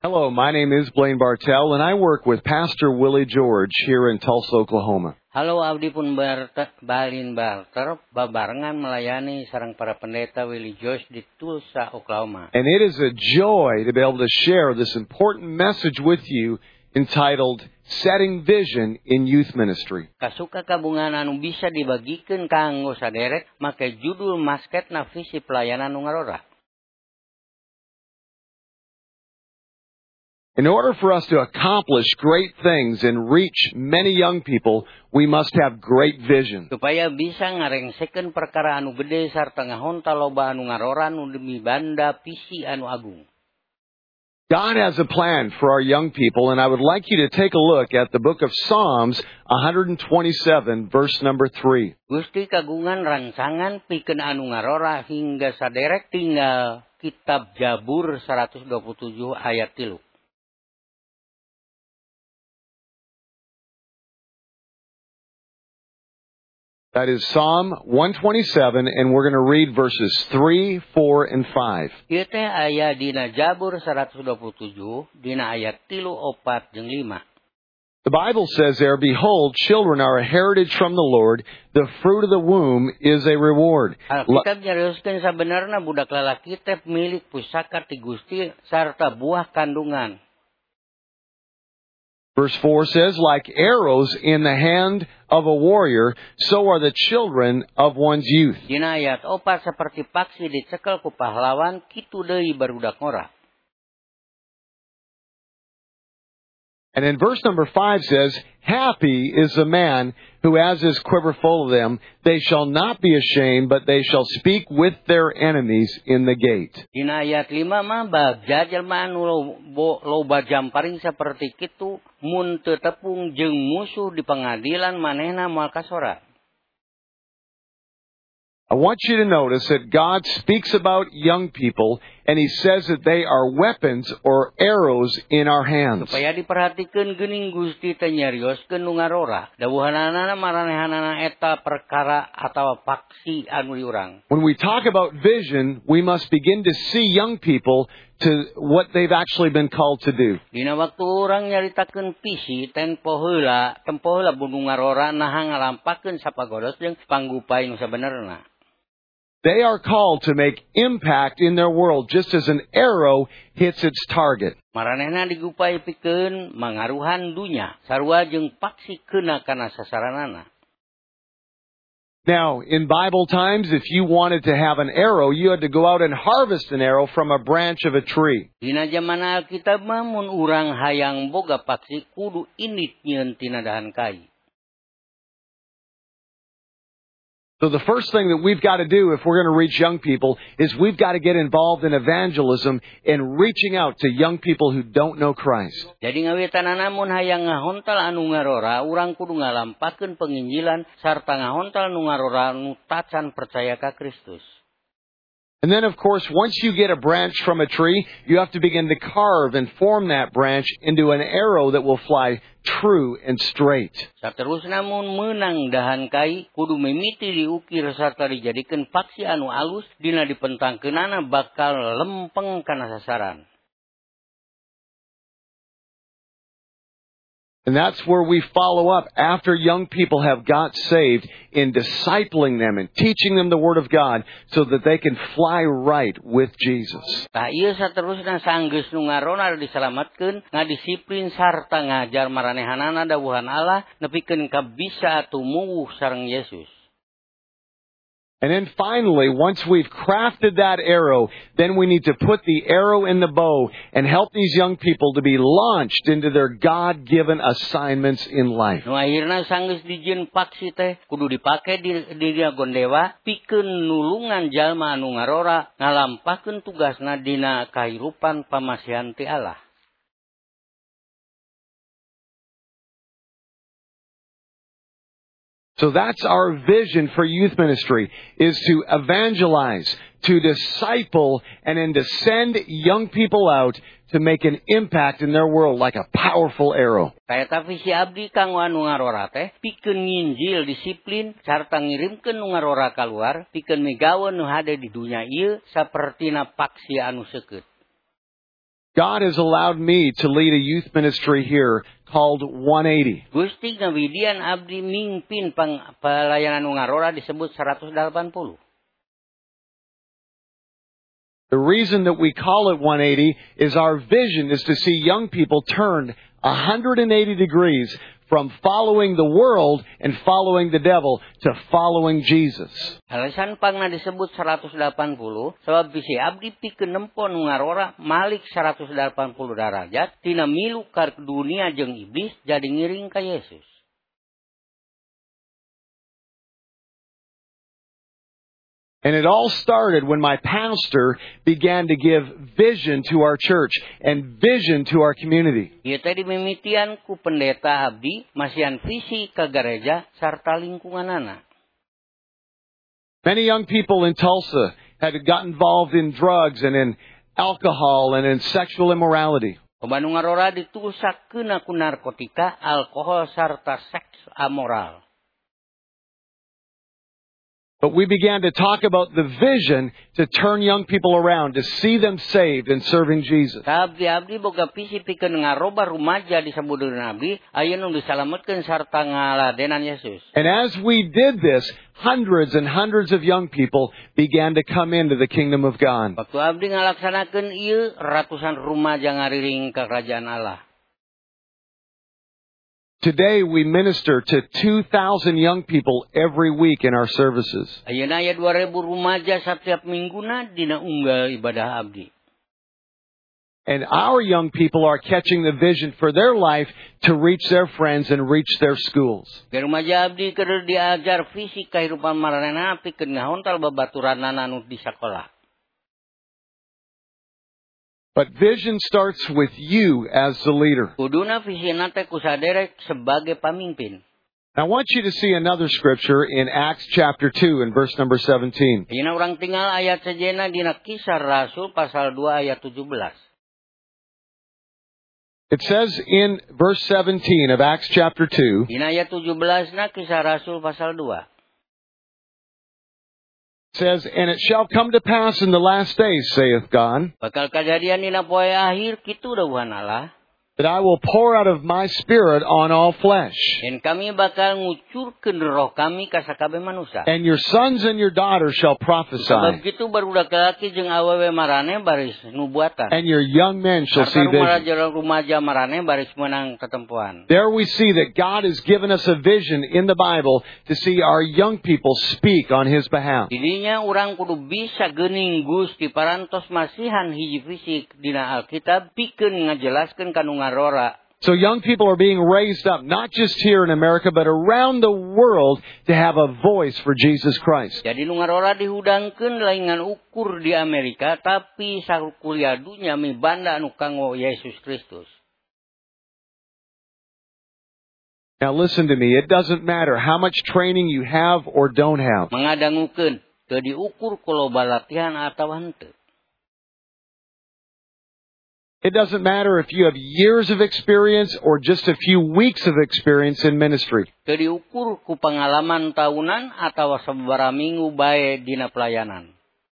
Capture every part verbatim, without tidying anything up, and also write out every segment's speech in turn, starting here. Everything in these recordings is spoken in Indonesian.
Hello, my name is Blaine Bartell, and I work with Pastor Willie George here in Tulsa, Oklahoma. Halo, abdi pun Barta, Balin Barter, babarengan melayani sarang para pendeta Willie George di Tulsa, Oklahoma. And it is a joy to be able to share this important message with you entitled Setting Vision in Youth Ministry. Kasuka kabungan anu bisa dibagikeun kanggo saderek make judul masketna visi pelayanan nu ngarora. In order for us to accomplish great things and reach many young people, we must have great vision. Supaya bisa ngarengsekeun perkara anu gede sarta ngahontal loba anu ngarora nu demi banda visi anu agung. God has a plan for our young people, and I would like you to take a look at the book of Psalms one twenty-seven, verse number three. Gusti kagungan rancangan pikeun anu ngarora hingga saderek tinggal kitab Jabur seratus dua puluh tujuh ayat tilu. That is Psalm one twenty-seven, and we're going to read verses three, four, and five. Ieu teh aya dina Jabur seratus dua puluh tujuh, dina ayat tilu, opat, jeung lima. The Bible says there, "Behold, children are a heritage from the Lord. The fruit of the womb is a reward." Alkitab nyarioskeun sabenerna budak lalaki teh milik pusaka ti Gusti sarta buah kandungan. Verse four says, "Like arrows in the hand of a warrior, so are the children of one's youth." Dina ayat opat saperti paksi dicekel ku pahlawan, kitu deui barudak ngora. And then verse number five says, "Happy is the man who has his quiver full of them. They shall not be ashamed, but they shall speak with their enemies in the gate." Dina ayat lima mah bagja jelema anu loba jamparing saperti kitu mun teu tepung jeung musuh di pengadilan manehna moal kasora. I want you to notice that God speaks about young people, and He says that they are weapons or arrows in our hands. Supaya diperhatikeun geuning Gusti teh nyarioskeun nu ngarora. Dawuhanana maranehanana eta perkara atawa paksi anu diurang. When we talk about vision, we must begin to see young people to what they've actually been called to do. Dina waktu urang nyaritakeun visi tempo heula, tempo heula bunu ngarora naha ngalampakeun sapagodos jeung panggupay nu sabenerna. They are called to make impact in their world just as an arrow hits its target. Maranehna digupay pikeun mangaruhan dunya sarua jeung paksikeunna kana sasaranana. Now, in Bible times, if you wanted to have an arrow, you had to go out and harvest an arrow from a branch of a tree. Dina zaman Alkitab mah mun urang hayang boga paksi kudu indit nyieun tina dahan kai. So the first thing that we've got to do if we're going to reach young people is we've got to get involved in evangelism and reaching out to young people who don't know Christ. Jadi ngawitanana mun hayang ngahontal anu ngarora, urang kudu ngalampakeun penginjilan sarta ngahontal nu ngarora nu tacan percaya ka Kristus. And then, of course, once you get a branch from a tree, you have to begin to carve and form that branch into an arrow that will fly true and straight. Saterusna mun meunang dahan kai, kudu mimiti diukir sarta dijadikeun paksi anu alus dina dipentangkeunana bakal lempeng kana sasaran. And that's where we follow up after young people have got saved in discipling them and teaching them the Word of God so that they can fly right with Jesus. Tah ieu saterusna sanggeus nu ngarona diselamatkeun, ngadisiplin sarta ngajar maranehanana dawuhan Allah nepikeun ka bisa tumuwuh sareng Yesus. And then finally, once we've crafted that arrow, then we need to put the arrow in the bow and help these young people to be launched into their God-given assignments in life. Nu akhirna sanggeus dijieun paksi teh kudu dipake di dina gondewa pikeun nulungan jalma anu ngarora ngalampakeun tugasna dina kahirupan pamasihan ti Allah. So that's our vision for youth ministry, is to evangelize, to disciple, and then to send young people out to make an impact in their world like a powerful arrow. Kaeta visi abdi kanggo anu ngarora teh pikeun nginjil disiplin sarta ngirimkeun nu ngarora kaluar pikeun migaweun nu hade di dunya ieu sapertina paksi anu seukeut. God has allowed me to lead a youth ministry here called one eighty. Gusti ngawidian abdi mimpin pang pelayanan nu ngarora disebut seratus delapan puluh. The reason that we call it one eighty is our vision is to see young people turned one hundred eighty degrees from following the world and following the devil to following Jesus. Alasan pangna disebut seratus delapan puluh sebab bisi abdi pikeun nempo nu ngarora malik seratus delapan puluh derajat tina milu ka dunia jeung iblis jadi ngiring ka Yesus. And it all started when my pastor began to give vision to our church and vision to our community. Ieu teh dimimitian ku pendeta abdi masihan visi ka gereja sarta lingkunganana. Many young people in Tulsa had got involved in drugs and in alcohol and in sexual immorality. Pembanu ngarora ditulsakeun ku narkotika, alkohol sarta seks amoral. But we began to talk about the vision to turn young people around, to see them saved and serving Jesus. Abdi-abdi boga visi pikeun ngaroba rumaja di sabudeurna abdi, aya nu disalametkeun sarta ngaladenan Yesus. And as we did this, hundreds and hundreds of young people began to come into the kingdom of God. Waktu abdi ngalaksanakeun ieu, ratusan rumaja ngariring ka kerajaan Allah. Today we minister to two thousand young people every week in our services. Ayeuna aya dua ribu rumaja setiap mingguna dina unggal ibadah abdi. And our young people are catching the vision for their life to reach their friends and reach their schools. Ke rumaja abdi keur diajar visi kahirupan maranana pikeun ngahontal babaturanana anu di sakola. But vision starts with you as the leader. Kuduna visina teh ku saderek sebagai pamimpin. I want you to see another scripture in Acts chapter two and verse number seventeen. Ayeuna urang tinggal ayat sejenna dina Kisah Rasul pasal dua ayat tujuh belas. It says in verse seventeen of Acts chapter two, Dina ayat tujuh belas na Kisah Rasul pasal dua. says, and it shall come to pass in the last days, saith God, Bakal kejadian dina poe akhir kitu dawuhan Allah, that I will pour out of my spirit on all flesh. dan kami bakal ngucurkeun roh kami ka sakabeh manusia. And your sons and your daughters shall Sebab prophesy. kitu barudak laki jeung awewe marane baris nubuatan. And your young men shall see Sarta visions. rumaja marane baris menang tetempuan. There we see that God has given us a vision in the Bible to see our young people speak on His behalf. Didinya urang kudu bisa geuning Gusti parantos masihan hiji fisik dina Alkitab pikeun ngajelaskeun kanu ngarora. So young people are being raised up, not just here in America, but around the world to have a voice for Jesus Christ. Jadi nu ngarora dihudangkeun lain ngan ukur di Amerika, tapi sakuliah dunya mibanda anu kanggo Yesus Kristus. Now listen to me. It doesn't matter how much training you have or don't have. Mangadangukeun teu diukur ku loba latihan atawa henteu. It doesn't matter if you have years of experience or just a few weeks of experience in ministry. Teu diukur ku pengalaman tahunan atawa sababaraha minggu bae dina pelayanan.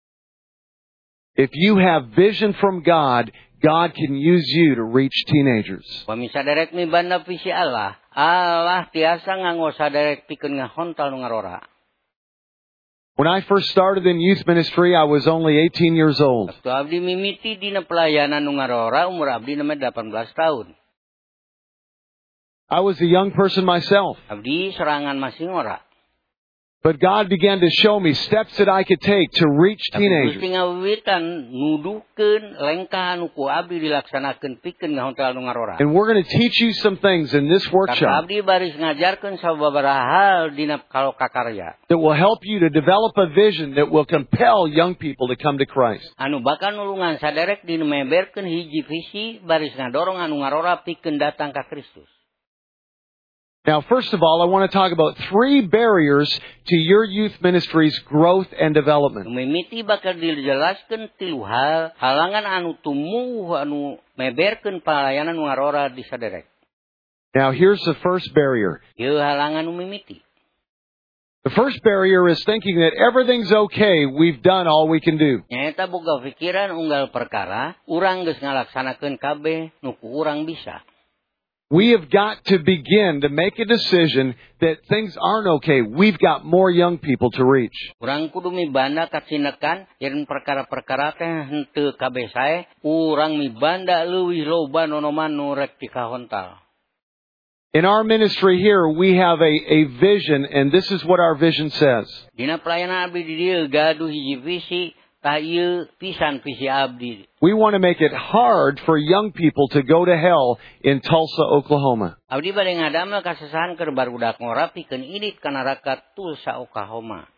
If you have vision from God, God can use you to reach teenagers. Pami saderek mibanda visi Allah, Allah tiasa nganggo saderek pikeun ngahontal nu ngarora. When I first started in youth ministry, I was only eighteen years old. Waktu abdi mimiti dina pelayanan nu ngarora umur abdi na delapan belas tahun. I was a young person myself. Abdi serangan masih ngora. But God began to show me steps that I could take to reach Tapi Gusti teenagers. ngawiwitan nuduhkeun lengkah anu ku abdi dilaksanakeun pikeun ngahontal nu ngarora. And we're going to teach you some things in this Karena workshop abdi baris ngajarkeun sababaraha hal dina kalau kakarya. that will help you to develop a vision that will compel young people to come to Christ. Anu bakal nulungan saderek dina meberkeun hiji visi baris ngadorong anu ngarora pikeun datang ka Kristus. Now, first of all, I want to talk about three barriers to your youth ministry's growth and development. Mimiti bakal dijelaskeun tilu hal halangan anu tumuh anu meberkeun pelayanan nu ngarora di saderek. Now, here's the first barrier. Ieu halangan nu mimiti. The first barrier is thinking that everything's okay, we've done all we can do. Nyaeta boga pikiran unggal perkara, urang geus ngalaksanakeun kabeh nu ku urang bisa. We have got to begin to make a decision that things aren't okay. We've got more young people to reach. Urang kudu mibanda kacinekan yen perkara-perkara teh henteu kabeh sae, urang mibanda leuwih loba nonoman nu rek dikahontal. In our ministry here, we have a, a vision, and this is what our vision says. Dina pelayanan abdi di dieu gaduh hiji visi, tah ieu pisan visi abdi. We want to make it hard for young people to go to hell in Tulsa, Oklahoma. Abdi bade ngadamel kasesahan keur barudak ngora pikeun idit ka neraka Tulsa, Oklahoma.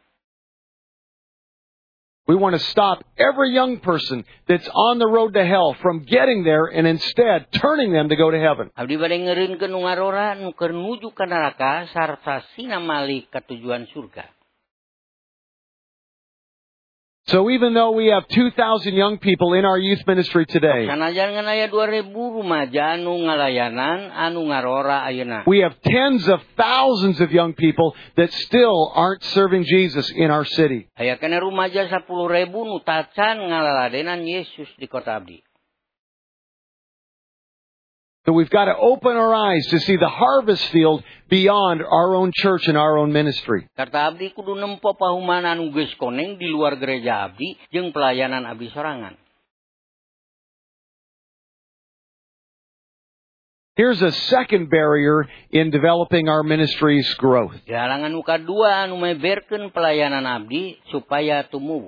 We want to stop every young person that's on the road to hell from getting there and instead turning them to go to heaven. Abdi bade ngeureunkeun nu ngarora nu keur nuju ka neraka sarta sina malih ka tujuan surga. So even though we have two thousand young people in our youth ministry today, sanajan ngan aya dua ribu rumaja anu ngalayanan anu ngarora ayeuna. We have tens of thousands of young people that still aren't serving Jesus in our city. Aya kana rumaja sepuluh ribu nu tacan ngalaladenan Yesus di kota abdi. So we've got to open our eyes to see the harvest field beyond our own church and our own ministry. Karta abdi kudu nempo pahumanan anu geus koneng di luar gereja abdi jeung pelayanan abdi sorangan. Here's a second barrier in developing our ministry's growth. Halangan nu kadua anu meberkeun pelayanan abdi supaya tumuwuh.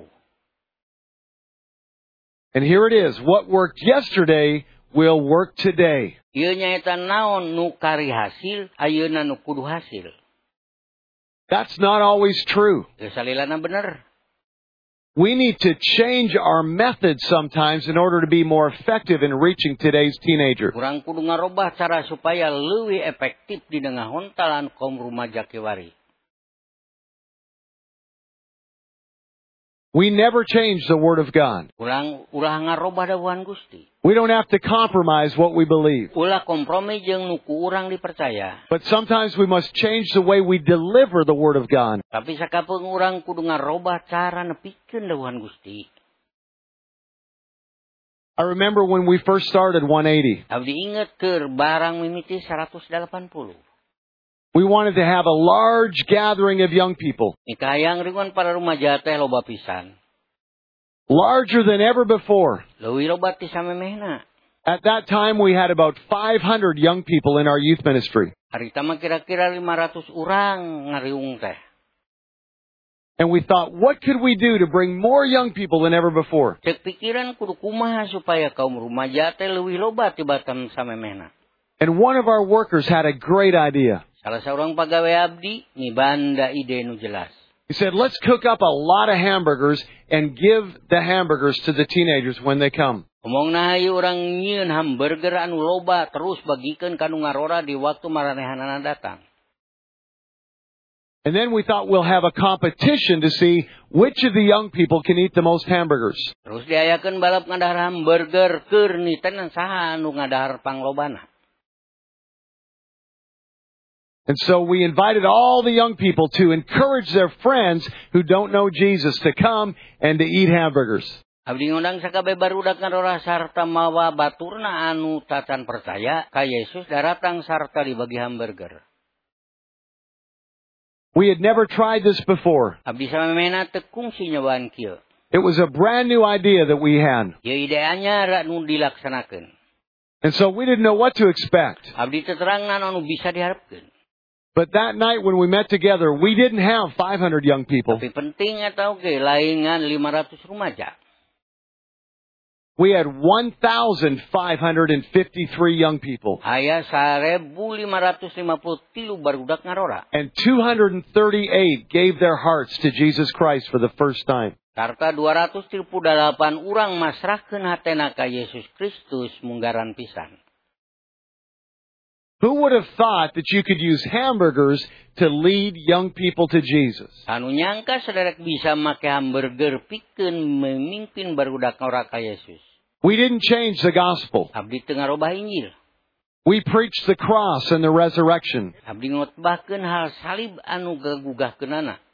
And here it is. What worked yesterday will work today. Ieu nyaeta naon nu kari hasil, ayeuna nu kudu hasil. That's not always true. Geus salilana bener. We need to change our methods sometimes in order to be more effective in reaching today's teenager. Urang kudu ngarobah cara supaya leuwih efektif di ngahontalan kaum rumaja kiwari. We never change the Word of God. Urang ulah ngarobah dawuhan Gusti. We don't have to compromise what we believe. Ulah kompromi jeung nu ku urang dipercaya. But sometimes we must change the way we deliver the Word of God. Tapi sakapeung urang kudu ngarobah cara nepikeun dawuhan Gusti. I remember when we first started one eighty. Abdi inget keur barang mimiti seratus delapan puluh. We wanted to have a large gathering of young people. Nikahayang ringan para rumaja teh loba pisan. Larger than ever before. Leuwih loba ti samemehna. At that time we had about five hundred young people in our youth ministry. Harita mah kira-kira lima ratus urang ngariung teh. And we thought, what could we do to bring more young people than ever before? Cek pikiran kudu kumaha supaya kaum rumaja teh leuwih loba tibatan samemehna. And one of our workers had a great idea. Salah seorang pegawai abdi ngibanda ide nu jelas. He said, let's cook up a lot of hamburgers and give the hamburgers to the teenagers when they come. Omongna hayu urang nyieun hamburger anu loba terus bagikeun ka nu ngarora di waktu maranehanana datang. And then we thought we'll have a competition to see which of the young people can eat the most hamburgers. Terus diayakeun balap ngadahar hamburger keur niteun saha anu ngadahar panglobana. And so we invited all the young people to encourage their friends who don't know Jesus to come and to eat hamburgers. Abdi ngundang sakabeh barudak ngarora sarta mawa baturna anu tacan percaya ka Yesus daratang sarta dibagi hamburger. We had never tried this before. Abdi samemehna teu kungsi nyobaan kieu. It was a brand new idea that we had. Ieu ide anyar anu dilaksanakeun. And so we didn't know what to expect. Abdi teu terangna anu bisa diharapkeun. But that night when we met together, we didn't have five hundred young people. Tapi penting eta oge lain ngan lima ratus rumaja. We had one thousand five hundred fifty-three young people. Aya seribu lima ratus lima puluh tilu barudak ngarora. And two hundred thirty-eight gave their hearts to Jesus Christ for the first time. Sarta dua ratus tilu puluh delapan urang masrahkeun hatena ka Yesus Kristus munggaran pisan. Who would have thought that you could use hamburgers to lead young people to Jesus? Anu nyangka saderek bisa make hamburger pikeun memimpin barudak ngora ka Yesus. We didn't change the gospel. Abdi teu ngarobah Injil. We preached the cross and the resurrection. Abdi ngotbahkeun hal salib anu gagugahkeunana.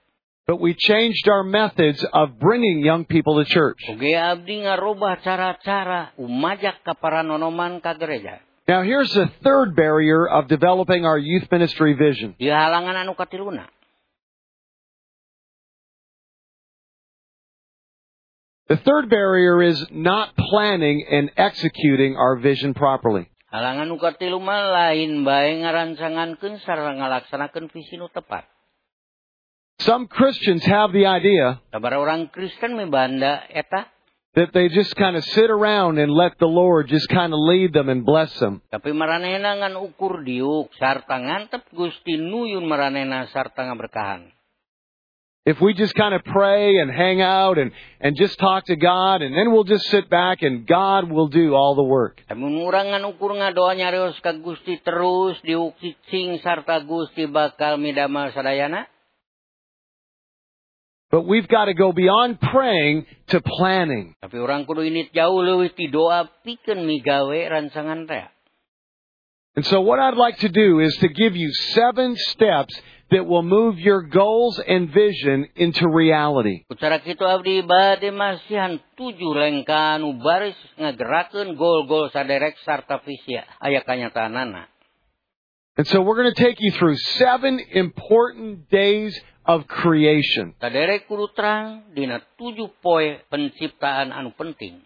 But we changed our methods of bringing young people to church. Oge abdi ngarubah cara-cara umajak ka paranonoman ka gereja. Now here's the third barrier of developing our youth ministry vision. Ieu halangan anu katiluna. The third barrier is not planning and executing our vision properly. Halangan nu katilu mah lain bae ngarancangankeun sareng ngalaksanakeun visi nu tepat. Some Christians have the idea Sabaraha orang Kristen mebanda eta that they just kind of sit around and let the Lord just kind of lead them and bless them. tapi maranehna ngan ukur diuk sarta ngantep Gusti nuyun maranehna sarta ngaberkahan. If we just kind of pray and hang out and, and just talk to God, and then we'll just sit back and God will do all the work. Mun urang ngan ukur ngadoa nyarios ka Gusti terus diuk cicing sarta Gusti bakal midamel sadayana. But we've got to go beyond praying to planning. Tapi orang kudu init jauh leuwih ti doa pikeun migawe rancangan rea. And so what I'd like to do is to give you seven steps that will move your goals and vision into reality. Cara kitu abdi bade masihan tujuh lengka anu baris ngagerakeun gol-gol saderek sarta visi aya kanyataanana. And so we're going to take you through seven important days of creation. Saderek kudu terang dina tujuh poe penciptaan anu penting.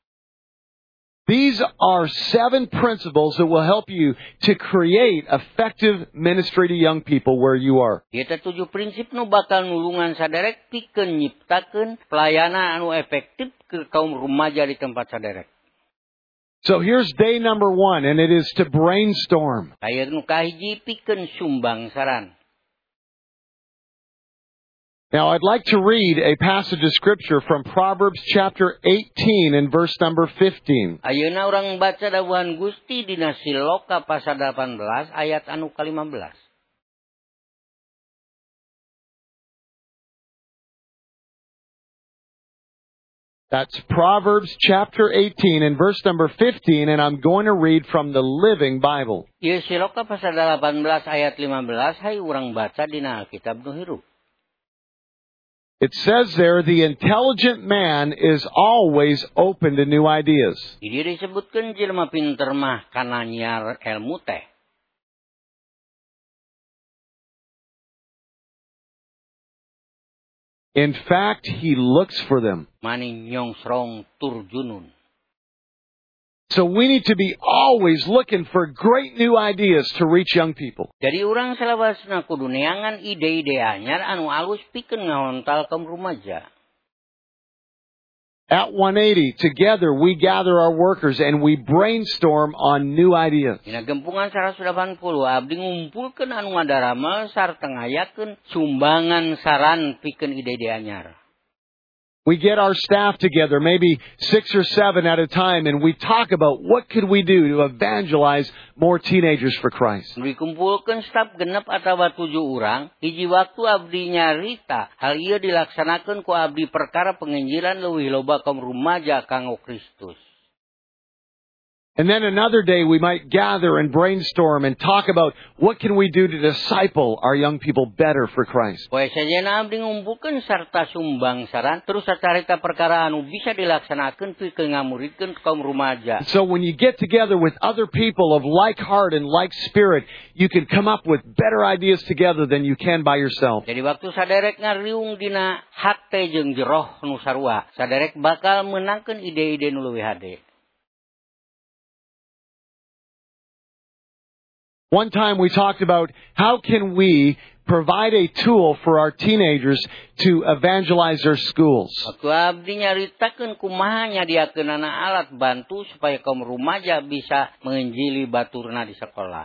These are seven principles that will help you to create effective ministry to young people where you are. Eta tujuh prinsip nu bakal nulungan saderek pikeun nyiptakeun pelayanan anu efektif ke kaum rumaja di tempat saderek. So here's day number one, and it is to brainstorm. Aya nu kahiji pikeun sumbang saran. Now, I'd like to read a passage of Scripture from Proverbs chapter eighteen and verse number fifteen. Ayeuna urang baca dawuhan Gusti dina Siloka pasal delapan belas ayat anu ka lima belas. That's Proverbs chapter eighteen and verse number fifteen, and I'm going to read from the Living Bible. Ieu Siloka pasal delapan belas ayat lima belas hay urang baca dina Alkitab nu hirup. It says there, the intelligent man is always open to new ideas. Ieu disebutkeun jelema pinter mah kana nyiar ilmu teh. In fact, he looks for them. Mani nyongsrong turjunun. So we need to be always looking for great new ideas to reach young people. Jadi urang salawasna kudu neangan ide-ide anyar anu alus pikeun ngahontal kaum rumaja. At one eighty, together we gather our workers and we brainstorm on new ideas. Dina gempungan seratus delapan puluh abdi ngumpulkeun anu ngadarama sarta ngayakeun sumbangan saran pikeun ide-ide anyar. We get our staff together, maybe six or seven at a time, and we talk about what could we do to evangelize more teenagers for Christ. Dikumpulkeun staf genep atawa tujuh urang, hiji waktu abdi nyarita, hal ieu dilaksanakeun ku abdi perkara penginjilan leuwih loba kaum rumaja kanggo Kristus. And then another day we might gather and brainstorm and talk about what can we do to disciple our young people better for Christ. Poe sajana abdi ngumpulkeun sarta sumbang saran terus sacarita perkara anu bisa dilaksanakeun pikeun ngamuridkeun kaum rumaja. So when you get together with other people of like heart and like spirit, you can come up with better ideas together than you can by yourself. Jadi waktu saderek ngariung dina hate jeung jeroh nu sarua, saderek bakal meunangkeun ide-ide nu leuwih hade. One time we talked about how can we provide a tool for our teenagers to evangelize their schools. Waktu abdi nyaritakeun kumaha nyadiakeunana alat bantu supaya kaum rumaja bisa menginjili baturna di sekolah.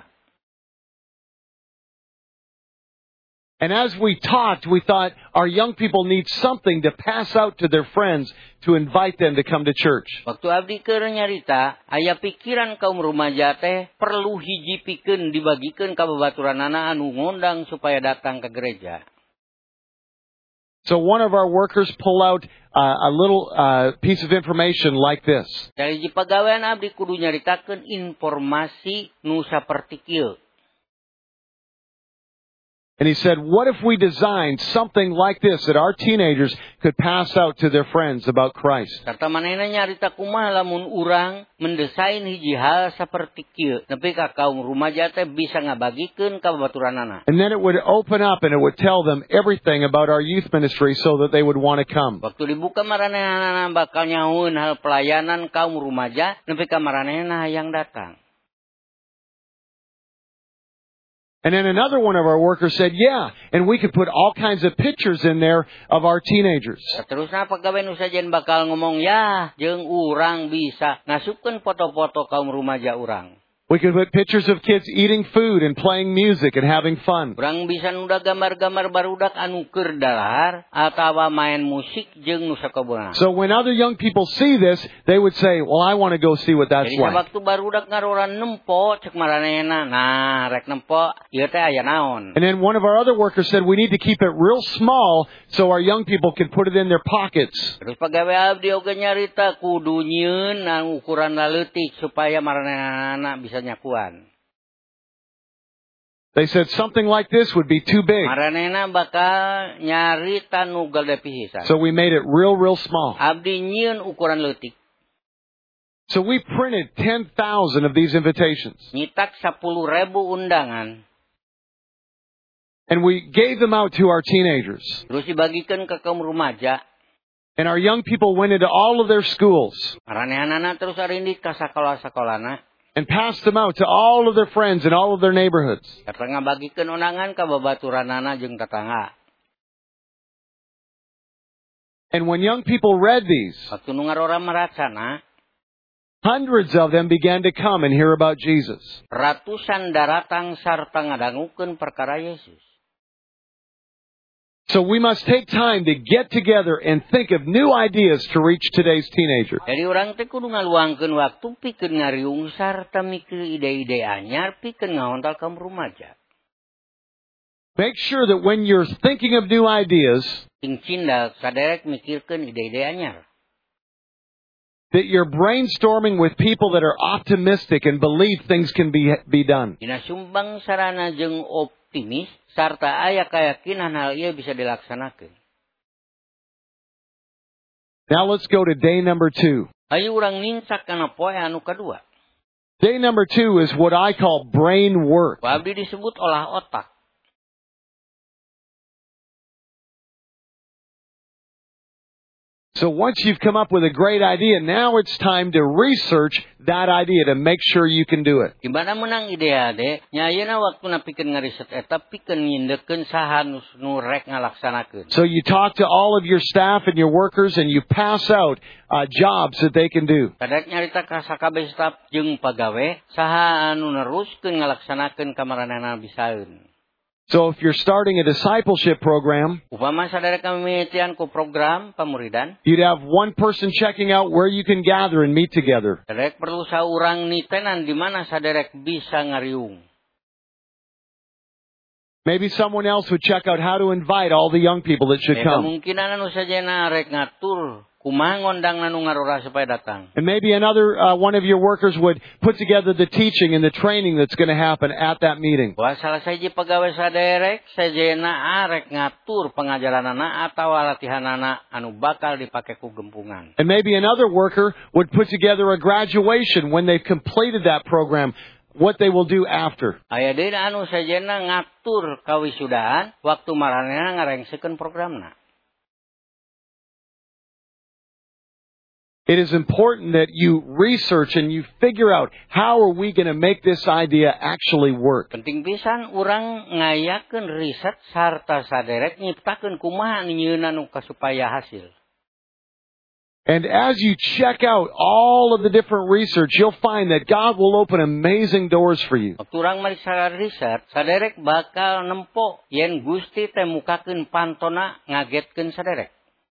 And as we talked, we thought our young people need something to pass out to their friends to invite them to come to church. Waktu abdi keur nyarita, aya pikiran kaum rumaja teh perlu hiji pikeun dibagikeun ka babaturanana anu ngondang supaya datang ke gereja. So one of our workers pull out uh, a little uh, piece of information like this. Dari hiji pagawean abdi kudu nyaritakeun informasi nu saperti kieu. And he said, what if we designed something like this that our teenagers could pass out to their friends about Christ? Sarta manehna nyarita kumaha lamun urang mendesain hiji hal saperti kieu, nepi ka kaum rumaja teh bisa ngabagikeun ka babaturanana. And then it would open up and it would tell them everything about our youth ministry so that they would want to come. Waktu dibuka maranehna bakal nyahoeun hal pelayanan kaum rumaja, nepi ka maranehna hayang datang. And then another one of our workers said, yeah, and we could put all kinds of pictures in there of our teenagers. Terusna pagawe nu sajen bakal ngomong, ya, jeung urang bisa ngasupkeun foto-foto kaum rumaja urang. We could put pictures of kids eating food and playing music and having fun. Urang bisa nuda gambar-gambar barudak anu keur dahar atawa main musik jeung nu sakabona. So when other young people see this, they would say, well, I want to go see what that's Jadi like. waktu barudak ngarora nempo cek maranehna, nah rek nempo ieu teh aya naon. And then one of our other workers said we need to keep it real small so our young people can put it in their pockets. Terus pagawe abdi oge nyarita kudu nyieun anu ukuran leutik supaya maranehna bisa nyakuan. They said something like this would be too big. Maranehna bakal nyarita nu gede pisan. So we made it real, real small. Abdi nyieun ukuran leutik. So we printed ten thousand of these invitations. Nyitak sepuluh ribu undangan. And we gave them out to our teenagers. Terus dibagikeun ke kaum rumaja. And our young people went into all of their schools. Maranehanana terus arindit ka sakola-sakolana. And passed them out to all of their friends in all of their neighborhoods. Kata ngabagikeun undangan ka babaturanana jeung tetangga. And when young people read these, Waktu nu ngarora maracana, hundreds of them began to come and hear about Jesus. Ratusan daratang sarta ngadangukeun perkara Yesus. So we must take time to get together and think of new ideas to reach today's teenager. Jadi urang teh kudu ngaluangkeun waktu pikeun ngariung sarta mikir ide-ide anyar pikeun ngahontol kaum rumaja. Make sure that when you're thinking of new ideas, Ting cindak saderek mikirkeun ide-ide anyar. that you're brainstorming with people that are optimistic and believe things can be be done. Dina sumbang sarana jeung optimis sarta aya keyakinan hal ieu bisa dilaksanakeun. Now let's go to day number two. Ayo urang nincak kana poe anu kadua. Day number two is what I call brain work. Abdi disebut olah otak. So once you've come up with a great idea, now it's time to research that idea to make sure you can do it. Di mana menang ide ade, nya ayeuna waktuna pikeun ngariset eta pikeun ngindekeun saha nu nu rek ngalaksanakeun. So you talk to all of your staff and your workers and you pass out uh, jobs that they can do. Kadak nyarita ka sakabeh staf jeung pagawe saha anu neruskeun ngalaksanakeun ka maranehna bisaeun. So if you're starting a discipleship program, Upama sadaya kami mimitian ku program pamuridan, you'd have one person checking out where you can gather and meet together. saderek perlu saurang nitenan di mana saderek bisa ngariung. Maybe someone else would check out how to invite all the young people that should Eta come. kemungkinan anu sajana rek ngatur kumaha ngondang anu ngarora supaya datang. And maybe another uh, one of your workers would put together the teaching and the training that's going to happen at that meeting. Wah salah saji pegawai saderek sajana arek ngatur pengajaranana atawa latihanana anu bakal dipake ku gempungan. And maybe another worker would put together a graduation when they've completed that program, what they will do after. Aya deui anu sajana ngatur kawisudaan waktu maranehna ngarengsekeun programna. It is important that you research and you figure out how are we going to make this idea actually work. Penting pisan urang ngayakeun riset sarta saderek nyiptakeun kumaha nyieun anu kasupaya hasil. And as you check out all of the different research, you'll find that God will open amazing doors for you. Waktu urang mariksa riset, saderek bakal nempo yen Gusti teh mukakeun pantona ngagetkeun saderek.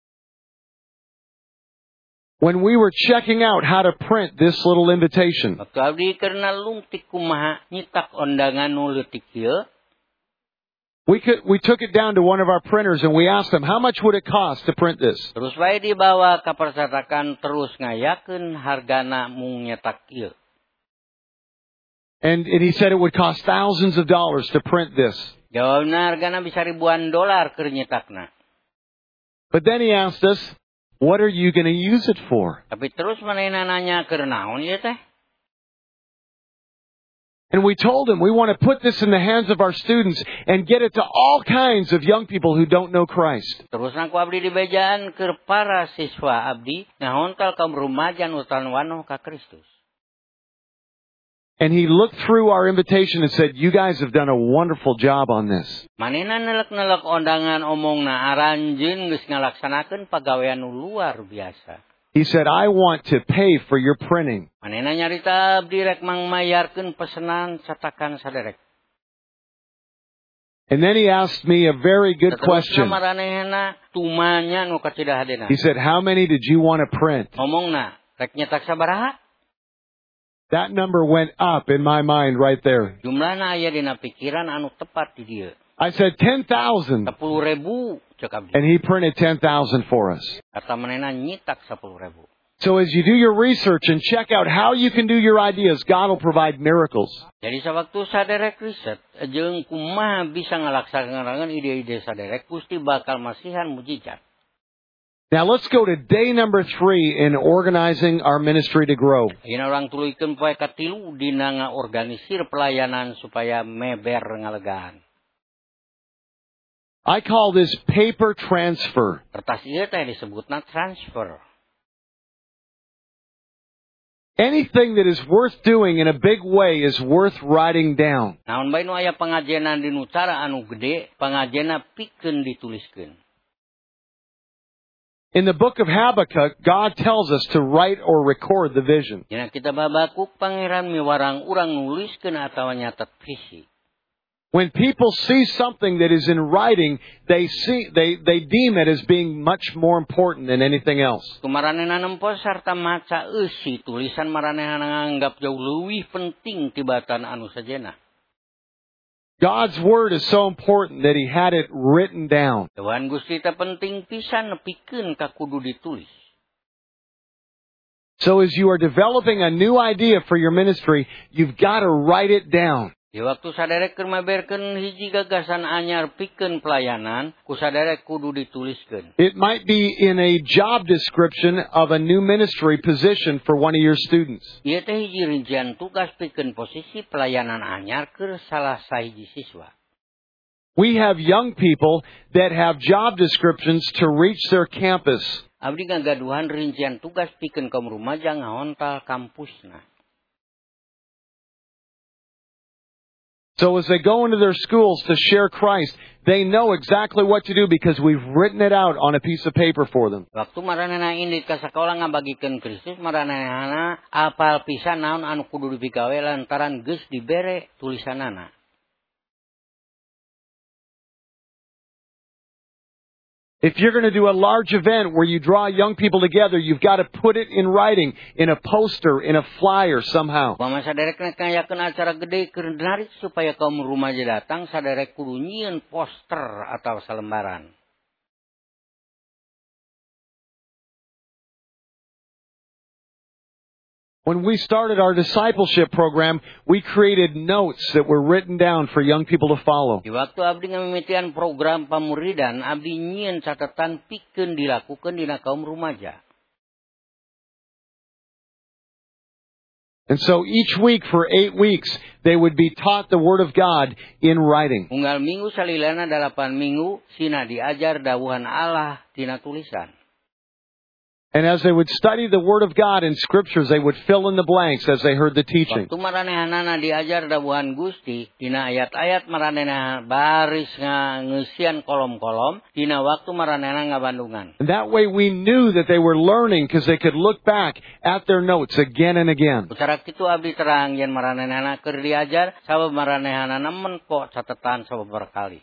When we were checking out how to print this little invitation, Waktu abdi keur nalungtik kumaha nyitak undangan nu leutik ieu, we could we took it down to one of our printers and we asked them, how much would it cost to print this? terus wae dibawa ka percetakan terus ngayakeun hargana mung nyetak ieu. And, and he said it would cost thousands of dollars to print this. Jawabna hargana bisa ribuan dolar keur nyetakna. But then he asked us, what are you going to use it for? Tapi terus manehna nanya keur naon ieu teh? And we told him we want to put this in the hands of our students and get it to all kinds of young people who don't know Christ. Terus naku abdi dibejaan keur para siswa abdi ngahontal kaum rumaja nu wanoh ka Kristus. And he looked through our invitation and said, you guys have done a wonderful job on this. Manehna nelek-nelek ondangan omongna aranjeun geus ngalaksanakeun pagawean nu luar biasa. He said, I want to pay for your printing. Manehna nyarita abdi rek mangmayarkeun pesenan cetakan saderek. And then he asked me a very good question. Maranehna tumanya nu kacida hadena. He said, how many did you want to print? Omongna, rek nyetak sabaraha? That number went up in my mind right there. Jumlahna aya dina pikiran anu tepat di dieu. I said ten thousand. sepuluh ribu cek abdi. And he printed ten thousand for us. Kata manehna nyitak sepuluh ribu. So as you do your research and check out how you can do your ideas, God will provide miracles. Jadi sawaktu saderek riset jeung kumaha bisa ngalaksanakeun ide-ide saderek Gusti bakal masihan mujizat. Now let's go to day number three in organizing our ministry to grow. Ayeuna urang tuluykeun poe katilu dina ngaorganisir pelayanan supaya meber ngalegaan. I call this paper transfer. Kertas ieu teh disebutna transfer. Anything that is worth doing in a big way is worth writing down. Naon bae nu aya pangajenan dinu cara anu gede, pangajena pikeun dituliskeun. In the book of Habakkuk, God tells us to write or record the vision. Dina kitab Habakuk pangeran miwarang urang nuliskeun atawa nyatet visi. When people see something that is in writing, they see they they deem it as being much more important than anything else. Kumaranehna nempos sarta maca eusi tulisan maranehna nganggap jauh leuwih penting tibatan anu sajena. God's word is so important that he had it written down. Tuhan Gusti teh penting pisan nepikeun ka kudu ditulis. So as you are developing a new idea for your ministry, you've got to write it down. Di waktu saderek keur maberkeun hiji gagasan anyar pikeun pelayanan, ku saderek kudu dituliskeun. It might be in a job description of a new ministry position for one of your students. Ieu teh hiji rincian tugas pikeun posisi pelayanan anyar keur salah sahiji siswa. We have young people that have job descriptions to reach their campus. Abdi ngagaduhan rincian tugas pikeun kaum rumaja ngahontal kampusna. So as they go into their schools to share Christ, they know exactly what to do because we've written it out on a piece of paper for them. Waktu maranehna indit ka sakola ngabagikeun Kristus, maranehna apal pisan naon anu kudu dipigawe lantaran geus dibere tulisanana. If you're going to do a large event where you draw young people together, you've got to put it in writing, in a poster, in a flyer somehow. Pama saderek ngayakeun acara gede keur narik supaya kaum rumaja datang, saderek kudu nyieun poster atau salembaran. When we started our discipleship program, we created notes that were written down for young people to follow. Di waktu abdi ngamimitian program pamuridan, abdi nyieun catatan pikeun dilakukeun dina kaum rumaja. And so each week for eight weeks, they would be taught the Word of God in writing. Unggal minggu salilana dalapan minggu, sina diajar dawuhan Allah tina tulisan. And as they would study the Word of God in Scriptures, they would fill in the blanks as they heard the teaching. Waktu maranehanana diajar dawuhan Gusti, dina ayat-ayat maranehna baris ngeusian kolom-kolom, dina waktu maranehna ngabandungan. And that way we knew that they were learning because they could look back at their notes again and again. Usaha kitu abdi terang yen maranehna keur diajar, sabab maranehna nemen kok catatan sabab kali.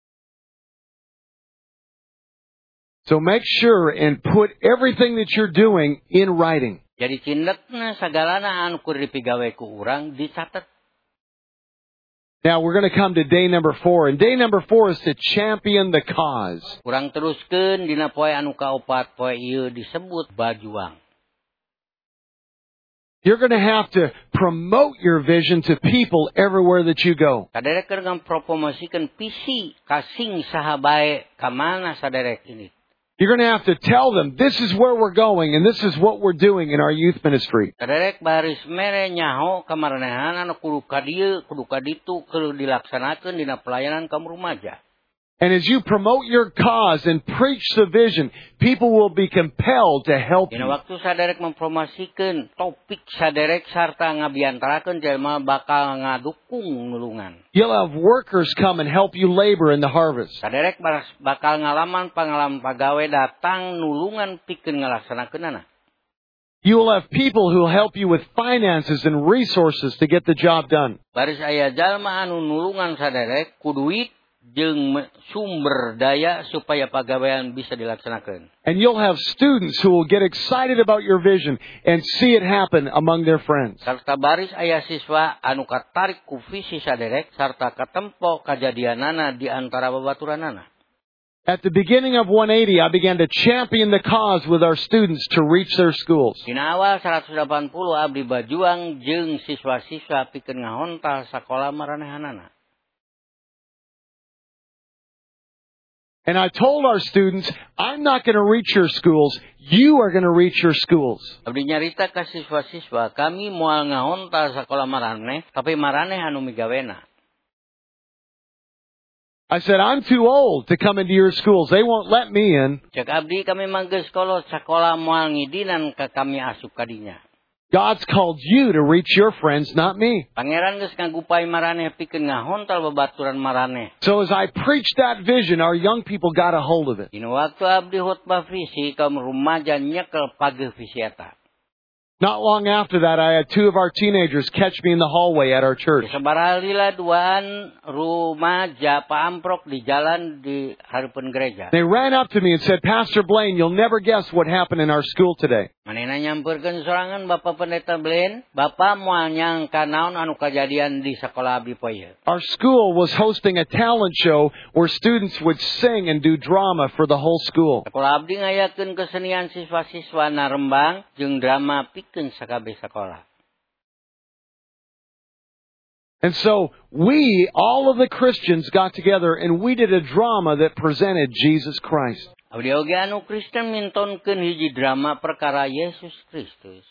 So make sure and put everything that you're doing in writing. Jadi cindekna sagalana anu keur dipigawe ku urang dicatet. Now we're going to come to day number four. And day number four is to champion the cause. Urang teruskeun dina poe anu kaopat, poe ieu disebut bajuang. You're going to have to promote your vision to people everywhere that you go. Saderek keur promosikeun visi kasing saha bae ka mana saderek ini. You're going to have to tell them, this is where we're going and this is what we're doing in our youth ministry. Saderek baris mere nyaho kamaranehan anu kudu ka dieu kudu ka ditu keur dilaksanakeun dina pelayanan kaum rumaja. And as you promote your cause and preach the vision, people will be compelled to help you. Dina waktu saderek mempromosikeun topik saderek sarta ngabiantarakeun jelema bakal ngadukung nulungan. You'll have workers come and help you labor in the harvest. Saderek bakal ngalaman pangalaman pagawe datang nulungan pikeun ngalaksanakeunana. You will have people who help you with finances and resources to get the job done. Baris aya jalma anu nulungan saderek ku duit jeung sumber daya supaya pagawean bisa dilaksanakan. And you'll have students who will get excited about your vision and see it happen among their friends. Sarta baris aya siswa anu katarik ku visi saderek sarta katempo kajadianana di antara babaturanana. At the beginning of one eighty, I began to champion the cause with our students to reach their schools. Dina awal seratus delapan puluh abdi bajuang jeung siswa-siswa pikeun ngahontal sakola maranehanana. And I told our students, I'm not going to reach your schools. You are going to reach your schools. Abdi nyarita ka siswa-siswa, kami moal ngahontal sakola maraneh, tapi maraneh anu migawena. I said, I'm too old to come into your schools. They won't let me in. Cek abdi kami manggeus kolot sakola moal ngidinan ka kami asup kadinya. God's called you to reach your friends, not me. Pangeran geus ngagupay maraneh pikeun ngahontal babaturan maraneh. So as I preached that vision, our young people got a hold of it. Dina waktu abdi khotbah visi kaum rumaja nyekel pageuh visi eta. Not long after that, I had two of our teenagers catch me in the hallway at our church. Sabaralila duaan rumaja paamprok di jalan di hareupeun gereja. They ran up to me and said, Pastor Blaine, you'll never guess what happened in our school today. Manehna nyampeurkeun sorangan Bapak Pendeta Blaine, Bapak moal nyangka naon anu kajadian di sakola abdi poe ieu. Our school was hosting a talent show where students would sing and do drama for the whole school. Sakola abdi ngayakeun kesenian siswa-siswa narembang jeung drama pikeun sakabeh sakola. And so we, all of the Christians, got together and we did a drama that presented Jesus Christ. Abdi oge anu Kristen mintonkeun hiji drama perkara Yesus Kristus.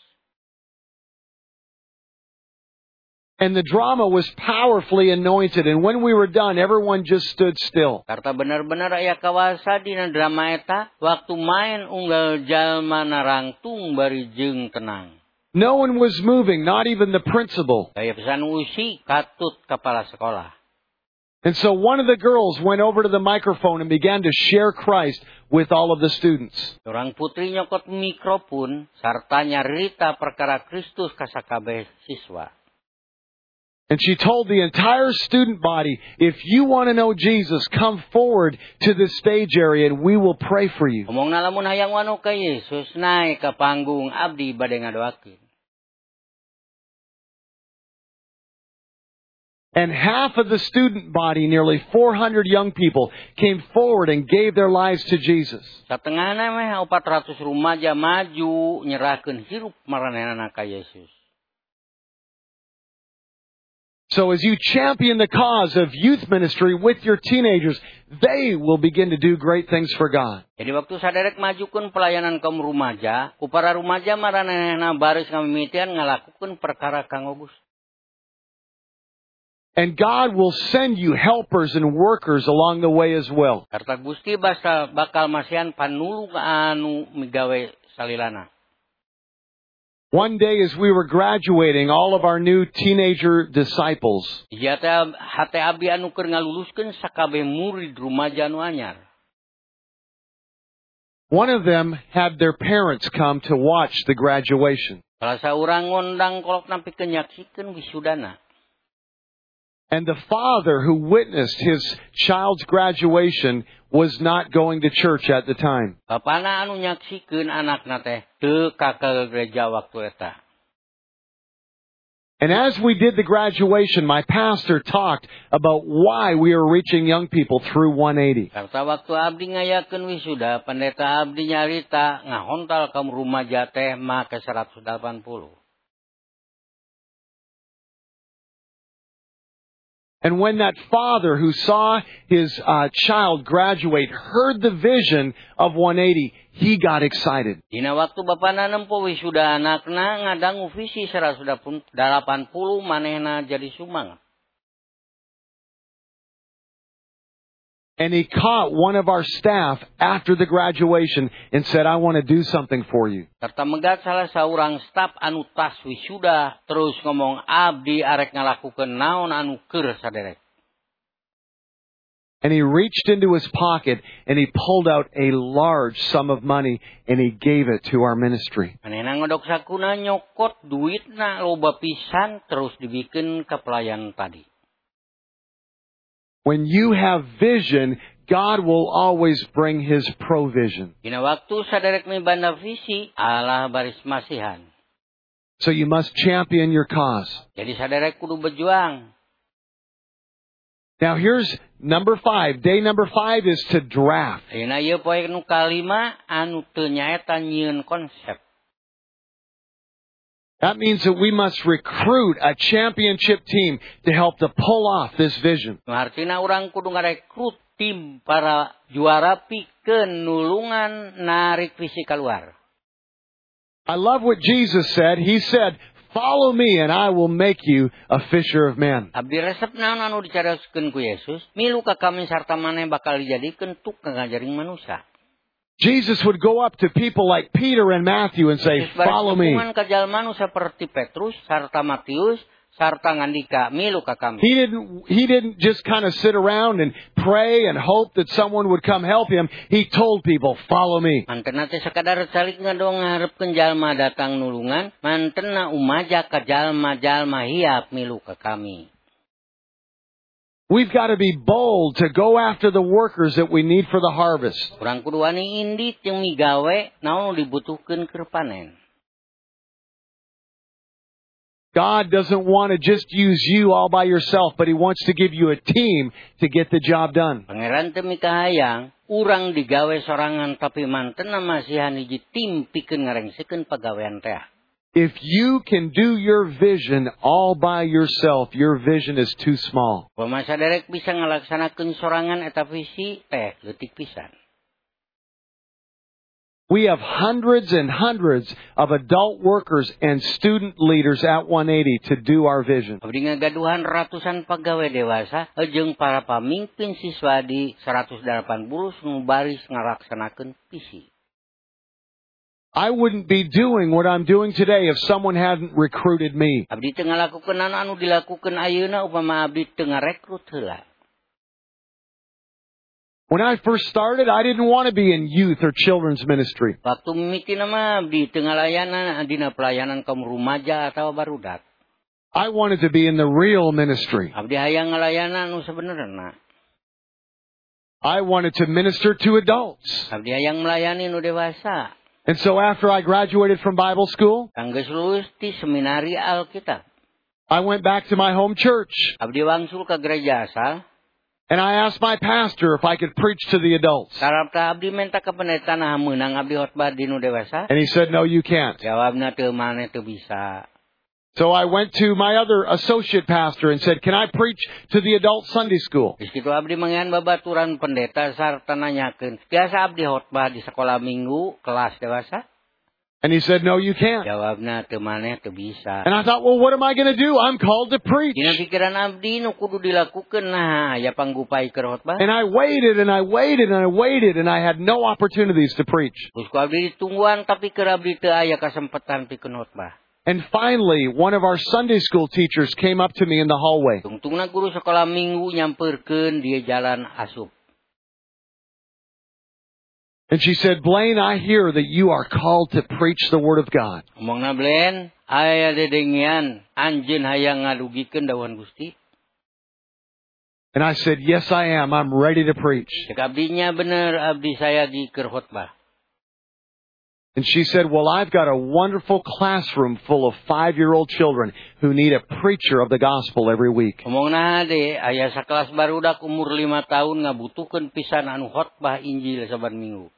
And the drama was powerfully anointed. And when we were done, everyone just stood still. Karta benar-benar aya kawasa dina drama eta, waktu main unggal jalma narangtung bari jeung tenang. No one was moving, not even the principal. Daya pesan usi katut kepala sekolah. And so one of the girls went over to the microphone and began to share Christ with all of the students. Orang putri nyokot mikrofon sarta nyarita perkara Kristus ka sakabeh siswa. And she told the entire student body, if you want to know Jesus, come forward to this stage area and we will pray for you. Omongna lamun hayang wano ka Yesus naik ka panggung abdi bade ngadoakeun. And half of the student body, nearly four hundred young people, came forward and gave their lives to Jesus. Satengahna meh empat ratus rumaja maju nyerahkeun hirup maranehna ka Yesus. So as you champion the cause of youth ministry with your teenagers, they will begin to do great things for God. Jadi waktu saderek majukeun pelayanan kaum rumaja, ku para rumaja maranehna baris ngamimitian ngalakukeun perkara kanggo Gusti. And God will send you helpers and workers along the way as well. Karta Gusti basa bakal masihan panulung anu migawe salilana. One day as we were graduating all of our new teenager disciples, Ijata hate abdi anu keur ngaluluskeun sakabeh murid rumaja anu anyar. one of them had their parents come to watch the graduation. Salah saurang ngondang kolok nampikeun nyaksikeun wisudana. And the father who witnessed his child's graduation was not going to church at the time. Bapana anu nyaksikeun anakna teh teu ka gereja waktu eta. And as we did the graduation, my pastor talked about why we are reaching young people through one eighty. Karta waktu abdi ngayakeun wisuda, pendeta abdi nyarita ngahontal kaum rumaja teh make seratus delapan puluh. And when that father who saw his uh, child graduate heard the vision of one eighty, he got excited. Dina waktu bapana nempo wisuda anakna ngadangu visi seratus delapan puluh manehna jadi sumang. And he caught one of our staff after the graduation and said, I want to do something for you. Serta megat salah seorang staf anu tas wisuda terus ngomong abdi arek ngalakukeun naon anu keur saderek. And he reached into his pocket and he pulled out a large sum of money and he gave it to our ministry. Manehna ngodok sakuna nyokot duitna loba pisan terus dibikeun ka pelayan tadi. When you have vision, God will always bring His provision. Dina waktu saderek mibanda visi, Allah baris masihan. So you must champion your cause. Jadi saderek kudu berjuang. Now here's number five. Day number five is to draft. Ayeuna ieu poe nu kalima anu teu nyaeta nyieun konsep. That means that we must recruit a championship team to help to pull off this vision. Artina urang kudu ngarekrut tim para juara pikeun nulungan narik visi keluar. I love what Jesus said. He said, "Follow me and I will make you a fisher of men." Abdi resep naon anu dicaroskeun ku Yesus, milu ka kami sarta maneh bakal dijadikeun tuk ngajaring manusia. Jesus would go up to people like Peter and Matthew and say, "Follow me." Seperti Petrus sarta Matius sarta ngandika milu ka kami. He didn't he didn't just kind of sit around and pray and hope that someone would come help him. He told people, "Follow me." Mantena teh sakadar salik ngadong ngarepkeun jalma datang nulungan, mantena umaja ka jalma-jalma hiap milu ka kami. We've got to be bold to go after the workers that we need for the harvest. Urang kudu wani indit jeung migawe naon dibutuhkeun keur panen. God doesn't want to just use you all by yourself, but He wants to give you a team to get the job done. Pangeran teu mikahayang urang digawe sorangan tapi mantena masihan hiji tim pikeun ngarengsekeun pagawean teh. If you can do your vision all by yourself, your vision is too small. Pama saderek bisa ngalaksanakeun sorangan eta visi teh leutik pisan. We have hundreds and hundreds of adult workers and student leaders at one eighty to do our vision. Abdi ngagaduhan ratusan pagawe dewasa jeung para pamimpin siswa di seratus delapan puluh nu baris ngalaksanakeun visi. I wouldn't be doing what I'm doing today if someone hadn't recruited me. Abdi teu ngalakukeun anu dilakukeun ayeuna upama abdi teu ngarekrut heula. When I first started, I didn't want to be in youth or children's ministry. Waktu mimitina mah abdi teu ngalayanan dina pelayanan kaum rumaja atawa barudak. I wanted to be in the real ministry. Abdi hayang ngalayanan anu sabenerna. I wanted to minister to adults. Abdi hayang melayani nu dewasa. And so after I graduated from Bible school, Kanggeus lulus ti seminari Alkitab, I went back to my home church. Abdi wangsul ka gereja asal. And I asked my pastor if I could preach to the adults. Karapta abdi menta ka pendeta nah meunang abdi khotbah di nu dewasa. And he said, "No, you can't." Jawabna teu maneh teu bisa. So I went to my other associate pastor and said, "Can I preach to the adult Sunday school?" Di situ abdi mangian babaturan pendeta sarta nanyakeun, "Biasa abdi khotbah di sekolah minggu kelas dewasa?" And he said, "No, you can't." Jawabna teu maneh teu bisa. And I thought, well, what am I going to do? I'm called to preach. Dina pikiran abdi nu kudu dilakukeun nah aya panggupay keur khotbah. And I waited and I waited and I waited and I had no opportunities to preach. Terus ku abdi ditungguan tapi keur abdi teu aya kasempatan pikeun khotbah. And finally, one of our Sunday school teachers came up to me in the hallway. Tungtungna guru sekolah minggu nyamperkeun di jalan asup. And she said, "Blaine, I hear that you are called to preach the Word of God." Omongna Blaine, aya dedengian anjeun hayang ngadugikeun dawuhan Gusti. And I said, "Yes, I am. I'm ready to preach." Cek abdinya bener, abdi saya di keur khotbah. And she said, "Well, I've got a wonderful classroom full of five-year-old children who need a preacher of the gospel every week." Omongna hade, aya sakelas barudak umur lima tahun ngabutuhkeun pisan anu khotbah Injil saban minggu.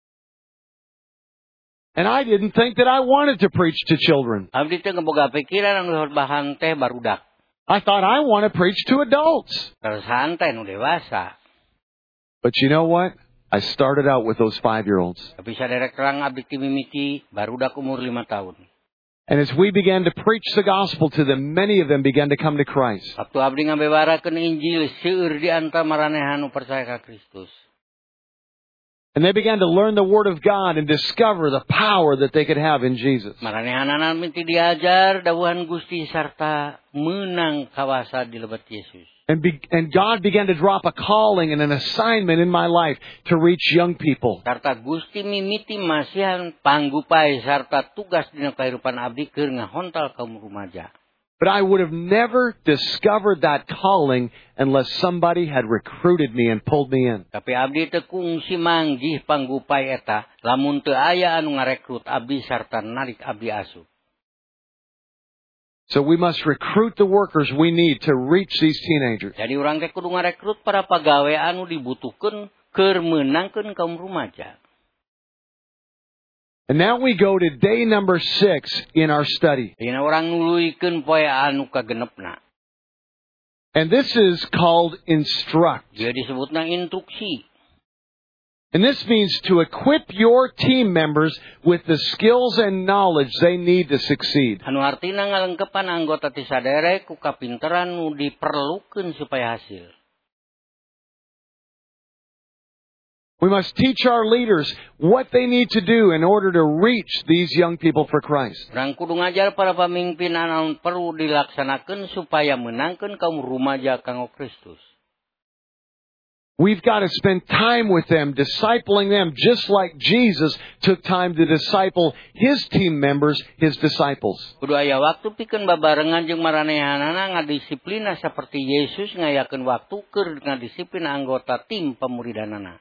And I didn't think that I wanted to preach to children. Abdi teu ngeboga pikiran anu khotbahan teh barudak. I thought I want to preach to adults. Tersantai nu dewasa. But you know what? I started out with those five-year-olds. Tapi saderek terang abdi ti mimiti barudak umur lima tahun. And as we began to preach the gospel to them, many of them began to come to Christ. Waktu abdi ngabewarakeun Injil seueur di antara maranehan nu percaya ka Kristus. And they began to learn the Word of God and discover the power that they could have in Jesus. Maranehanana minti diajar dawuhan Gusti sarta menang kawasa di lebat Yesus. And, be, and God began to drop a calling and an assignment in my life to reach young people. Sarta Gusti mimiti masihan panggupai sarta tugas dina kahirupan abdi keur ngahontal kaum rumaja. But I would have never discovered that calling unless somebody had recruited me and pulled me in. Tapi abdi teu kungsi manggih panggupai eta lamun teu aya anu ngarekrut abdi sarta narik abdi asup. So we must recruit the workers we need to reach these teenagers. Jadi urang teh kudu ngarekrut para pagawe anu dibutuhkeun keur meunangkeun kaum rumaja. And now we go to day number six in our study. Dina urang nuluykeun poe anu kagenepna. And this is called instruct. Dia disebutna instruksi. And this means to equip your team members with the skills and knowledge they need to succeed. Anu artina ngalengkepan anggota ti saderek ku kapinteran nu diperlukeun supaya hasil. We must teach our leaders what they need to do in order to reach these young people for Christ. Urang kudu ngajar para pamimpin anu perlu dilaksanakeun supaya menangkeun kaum rumaja kanggo Kristus. We've got to spend time with them, discipling them, just like Jesus took time to disciple His team members, His disciples. Kudu aya waktu pikeun babarengan jeung maranehanana ngadisiplina saperti Yesus ngayakeun waktu keur ngadisiplin anggota tim pamuridanana.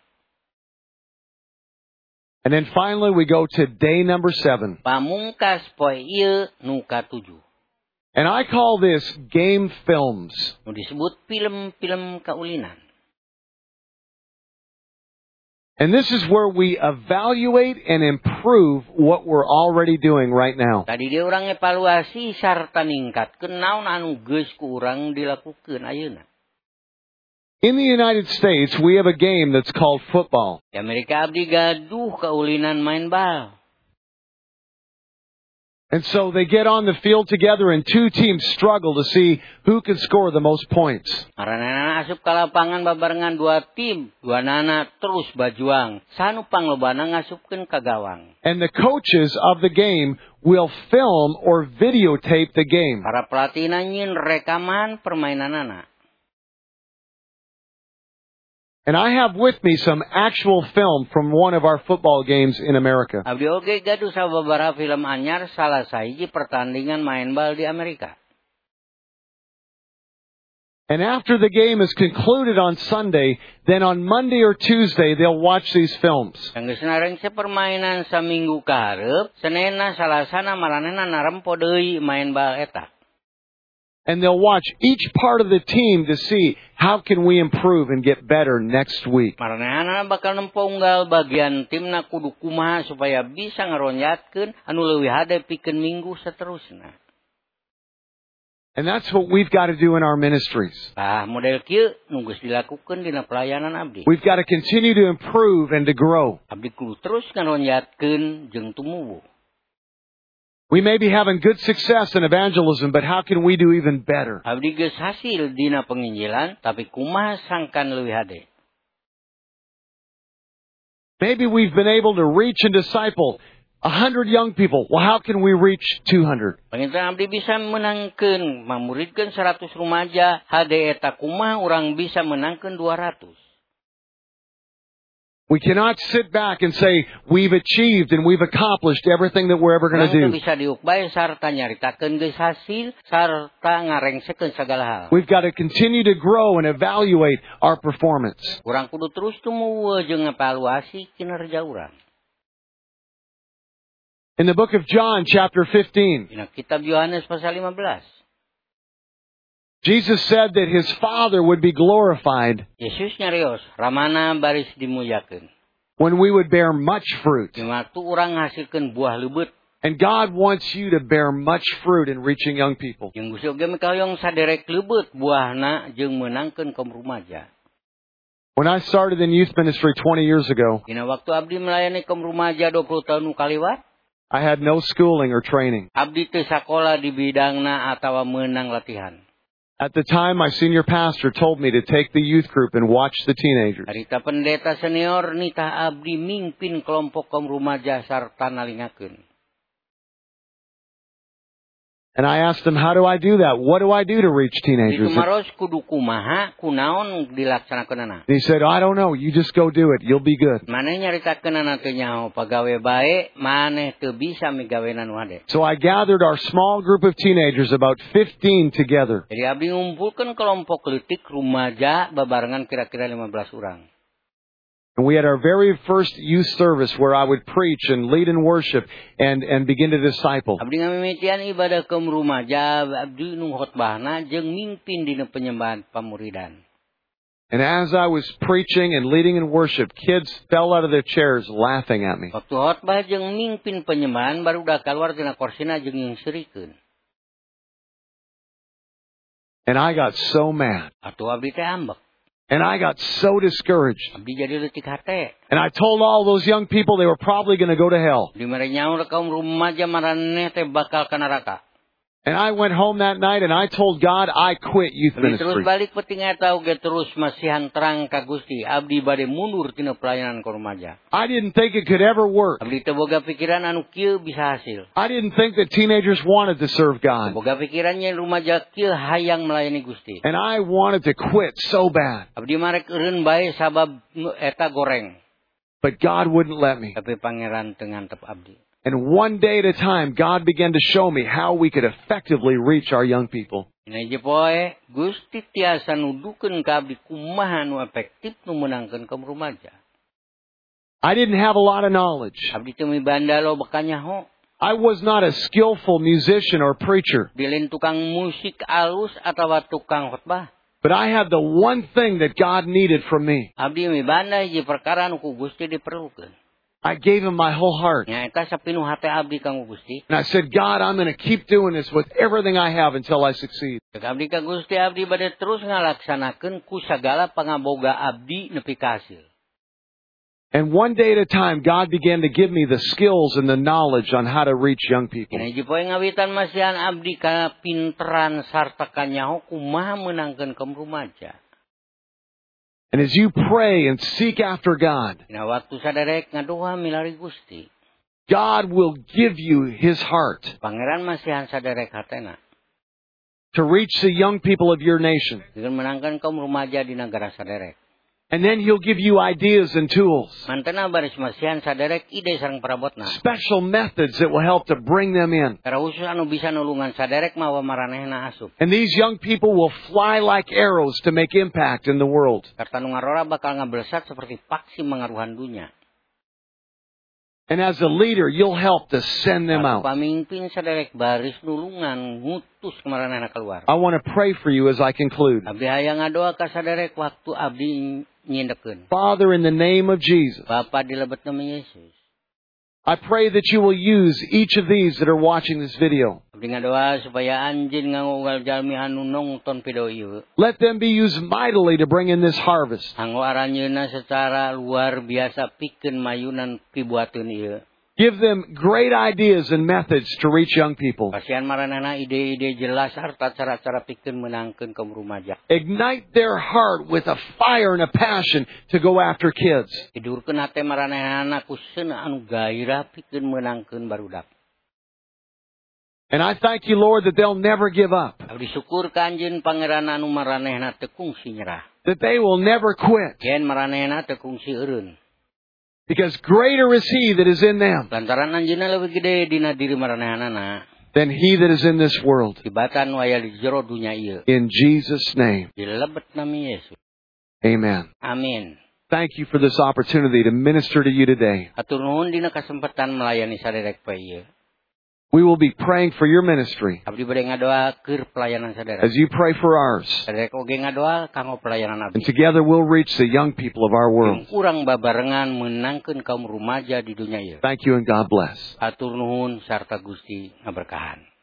And then finally we go to day number seven. Pamungkas poe ieu nu katujuh. And I call this game films. Nu disebut film-film kaulinan. And this is where we evaluate and improve what we're already doing right now. Tadi dia urang evaluasi sarta ningkatkeun naon anu geus ku urang dilakukeun ayeuna. In the United States, we have a game that's called football. Di Amerika abdi gaduh kaulinan main bal. And so they get on the field together and two teams struggle to see who can score the most points. Maranana asup ka lapangan babarengan dua tim, dua nana terus bajuang. Sanu panglobana ngasupkeun ka gawang. And the coaches of the game will film or videotape the game. Para pelatihna nyieun rekaman permainanana. And I have with me some actual film from one of our football games in America. Abdi oge gaduh sababaraha film anyar salah sahiji pertandingan main bal di Amerika. And after the game is concluded on Sunday, then on Monday or Tuesday they'll watch these films. Geus narengse permainan saminggu ka hareup, Seninna salasana maranehna narempo deui main bal eta. And they'll watch each part of the team to see how can we improve and get better next week. Maranehana bakal nempo unggal bagian timna kudu kumaha supaya bisa ngaronyatkeun anu leuwih hade pikeun minggu saterusna. And that's what we've got to do in our ministries. Ah, model kieu nu geus dilakukeun dina pelayanan abdi. We've got to continue to improve and to grow. Abdi kudu terus ngaronyatkeun jeung tumuwuh. We may be having good success in evangelism, but how can we do even better? Abdi geus hasil dina penginjilan, tapi kumaha sangkan leuwih hade. Maybe we've been able to reach and disciple a hundred young people. Well, how can we reach two hundred? Panginten abdi bisa menangkeun, mamuridkeun seratus rumaja, hade eta kumaha urang bisa menangkeun dua ratus. We cannot sit back and say, we've achieved and we've accomplished everything that we're ever going to do. Bisa diukbay sarta nyaritakeun geus hasil sarta ngarengsekeun sagala hal. We've got to continue to grow and evaluate our performance. Urang kudu terus tumuweuh jeung evaluasi kinerja urang. In the book of John, chapter fifteen, Dina kitab Yohanes pasal lima belas. Jesus said that His Father would be glorified Yesus nyarios, ramana baris dimuliakeun. when we would bear much fruit. Di waktu urang ngasilkeun buah leubeut. And God wants you to bear much fruit in reaching young people. Jeung Gusti oge mikalayong saderek leubeut buahna jeung meunangkeun kaum rumaja. When I started in youth ministry twenty years ago, Dina waktu abdi melayani kaum rumaja dua puluh tahun nu kaliwat, I had no schooling or training. abdi teu sakola di bidangna atawa meunang latihan. At the time, my senior pastor told me to take the youth group and watch the teenagers. Harita pendeta senior nitah abdi mimpin kelompok kaum rumaja sarta nalingakeun. And I asked him, how do I do that? What do I do to reach teenagers? Itu maros kudu kumaha kunaon dilaksanakeunana. He said, I don't know. You just go do it. You'll be good. Maneh nyaritakeunana teu nyaho pagawe bae, maneh teu bisa migaweana nu hade. So I gathered our small group of teenagers, about fifteen together. Jadi abdi ngumpulkeun kelompok leutik rumaja babarengan kira-kira lima belas urang. And we had our very first youth service where I would preach and lead in worship and, and begin to disciple. Abdi ngamimitian ibadah kaum rumaja, abdi nu khotbahna jeung mimpin dina penyembahan pamuridan. And as I was preaching and leading in worship, kids fell out of their chairs laughing at me. Waktu khotbah jeung mimpin penyembahan barudak kaluar tina korsina jeung nyeungsirikeun. And I got so mad. Atuh abdi teh ambek. And I got so discouraged. Abdi jadi leutik hate. And I told all those young people they were probably going to go to hell. Di mere nyaur kaum rumaja maraneh teh bakal ka neraka. And I went home that night and I told God I quit youth Abdi terus ministry. balik peuting eta oge terus masihan terang ka Gusti. Abdi bade mundur tina pelayanan ka rumaja. I didn't think it could ever work. Abdi teu boga pikiran anu kieu bisa hasil. I didn't think that teenagers wanted to serve God. Boga pikiran yen rumaja kieu hayang melayani Gusti. And I wanted to quit so bad. Abdi marek eureun bae sabab eta goreng. But God wouldn't let me. Tapi pangeran teu ngantep abdi. And one day at a time, God began to show me how we could effectively reach our young people. Dina ieu poe Gusti tiasa nudukeun ka abdi kumaha nu efektif nu meunangkeun kaum rumaja. I didn't have a lot of knowledge. Abdi teu mibanda loba kanyaho. I was not a skillful musician or preacher. Bilin tukang musik alus atawa tukang khotbah. But I had the one thing that God needed from me. Abdi mibanda hiji perkara nu ku Gusti diperlukeun. I gave Him my whole heart. Nya eta sapinuh hate abdi kanggo Gusti. And I said, God, I'm going to keep doing this with everything I have until I succeed. Cek abdi ka Gusti, abdi bade terus ngalaksanakeun ku sagala pangaboga abdi nepi ka hasil. And one day at a time, God began to give me the skills and the knowledge on how to reach young people. Dina hiji poe ngawitan masihan abdi ka pinteran sarta kanyaho kumaha meunangkeun kaum rumaja. And as you pray and seek after God, Dina waktu saderek ngadoa milari Gusti, God will give you His heart pangeran masihan saderek hatena to reach the young people of your nation. dengan menangkan kaum rumaja di negara saderek. And then He'll give you ideas and tools, Mantena baris masihan saderek ide sareng parabotna. special methods that will help to bring them in. Cara khusus anu bisa nulungan saderek mawa maranehna asup. And these young people will fly like arrows to make impact in the world. Karta nu ngarora bakal ngabelesat seperti paksi mengaruhan dunia. And as a leader, you'll help to send them out. Pamimpin saderek baris nulungan ngutus kemaranehna keluar. I want to pray for you as I conclude. Abdi hayang ngadoa ka saderek waktu abdi nyendekeun. Father, in the name of Jesus, Bapa di lebet nama Yesus. I pray that you will use each of these that are watching this video. Abdi ngadoa supaya anjeun nganggugal jalmi anu nongton video ieu. Let them be used mightily to bring in this harvest. Anggo aranjeunna secara luar biasa pikeun mayunan pibuateun ieu. Give them great ideas and methods to reach young people. Pasian maranehna ide-ide jelas sarta cara-cara pikeun meunangkeun kaum rumaja. Ignite their heart with a fire and a passion to go after kids. Tidurkeun hate maranehna ku seuneu anu gairah pikeun meunangkeun barudak. And I thank you, Lord, that they'll never give up. Abdi syukur ka anjeun pangeran anu maranehna teu kungsi nyerah. That they will never quit. Yen maranehna teu kungsi eureun. Because greater is He that is in them Lantaran anjeunna leuwih gede dina diri maranehanana than he that is in this world. tibatan waya di jero dunya ieu. In Jesus' name, Di lebet nami Yesus. amen. Amin. Thank you for this opportunity to minister to you today. Hatur nuhun dina kasempatan melayani saderek poe ieu. We will be praying for your ministry Abdi bade ngadoa keur pelayanan sadara. as you pray for ours. Sadara oge ngadoa kanggo pelayanan And abdi. together we'll reach the young people of our world. Urang babarengan menangkeun kaum rumaja di dunia ieu. Thank you and God bless. Atur nuhun sarta Gusti ngaberkahan.